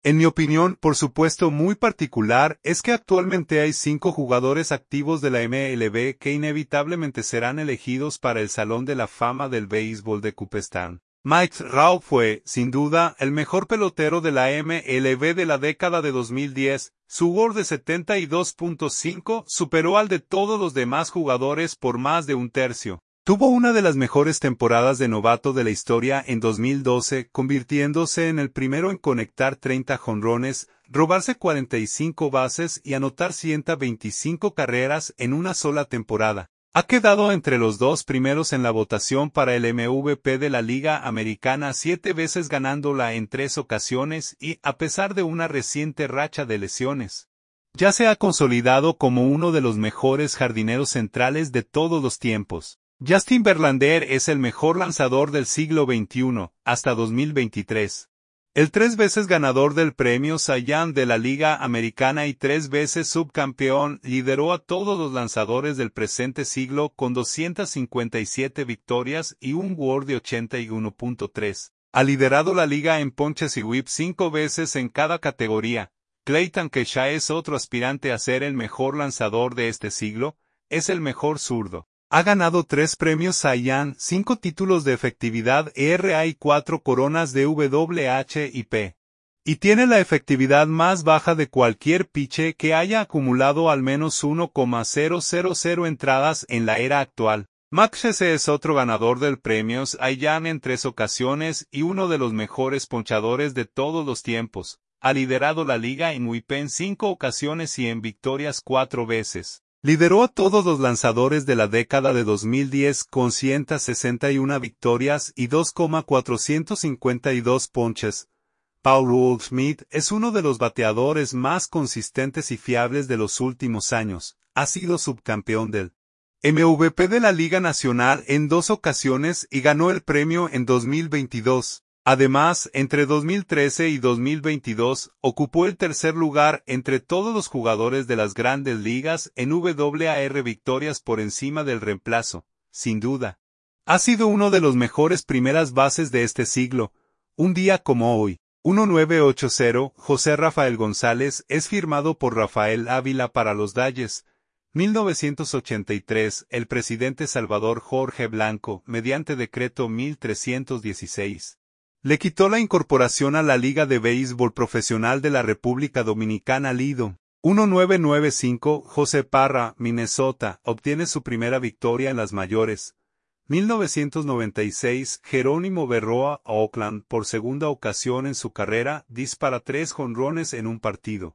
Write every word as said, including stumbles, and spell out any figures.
En mi opinión, por supuesto muy particular, es que actualmente hay cinco jugadores activos de la M L B que inevitablemente serán elegidos para el Salón de la Fama del Béisbol de Cooperstown. Mike Trout fue, sin duda, el mejor pelotero de la M L B de la década de dos mil diez. Su W A R de setenta y dos punto cinco superó al de todos los demás jugadores por más de un tercio. Tuvo una de las mejores temporadas de novato de la historia en dos mil doce, convirtiéndose en el primero en conectar treinta jonrones, robarse cuarenta y cinco bases y anotar ciento veinticinco carreras en una sola temporada. Ha quedado entre los dos primeros en la votación para el M V P de la Liga Americana siete veces ganándola en tres ocasiones y, a pesar de una reciente racha de lesiones, ya se ha consolidado como uno de los mejores jardineros centrales de todos los tiempos. Justin Verlander es el mejor lanzador del siglo veintiuno, hasta dos mil veintitrés. El tres veces ganador del premio Cy Young de la Liga Americana y tres veces subcampeón lideró a todos los lanzadores del presente siglo con doscientas cincuenta y siete victorias y un W A R de ochenta y uno punto tres. Ha liderado la liga en ponches y whip cinco veces en cada categoría. Clayton Kershaw es otro aspirante a ser el mejor lanzador de este siglo, es el mejor zurdo. Ha ganado tres premios Cy Young, cinco títulos de efectividad E R A y cuatro coronas de W H I P. Y tiene la efectividad más baja de cualquier pitcher que haya acumulado al menos uno coma cero cero cero entradas en la era actual. Max Scherzer es otro ganador del premio Cy Young en tres ocasiones y uno de los mejores ponchadores de todos los tiempos. Ha liderado la liga en whip en cinco ocasiones y en victorias cuatro veces. Lideró a todos los lanzadores de la década de dos mil diez con ciento sesenta y una victorias y dos coma cuatrocientos cincuenta y dos ponches. Paul Goldschmidt es uno de los bateadores más consistentes y fiables de los últimos años. Ha sido subcampeón del M V P de la Liga Nacional en dos ocasiones y ganó el premio en dos mil veintidós. Además, entre dos mil trece y dos mil veintidós, ocupó el tercer lugar entre todos los jugadores de las grandes ligas en W A R victorias por encima del reemplazo, sin duda. Ha sido uno de los mejores primeras bases de este siglo. Un día como hoy, diecinueve ochenta, José Rafael González es firmado por Rafael Ávila para los Dodgers. mil novecientos ochenta y tres, el presidente Salvador Jorge Blanco, mediante decreto mil trescientos dieciséis. Le quitó la incorporación a la Liga de Béisbol Profesional de la República Dominicana Lido. diecinueve noventa y cinco, José Parra, Minnesota, obtiene su primera victoria en las mayores. mil novecientos noventa y seis, Jerónimo Berroa, Oakland, por segunda ocasión en su carrera, dispara tres jonrones en un partido.